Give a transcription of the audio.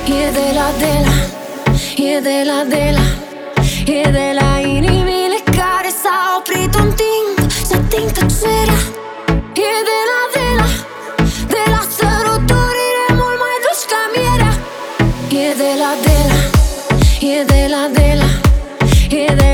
E de la inimile care s-au oprit un timp să ating tăcerea. E de la săruturile mult mai dulci ca mierea. E de la, e de la, e de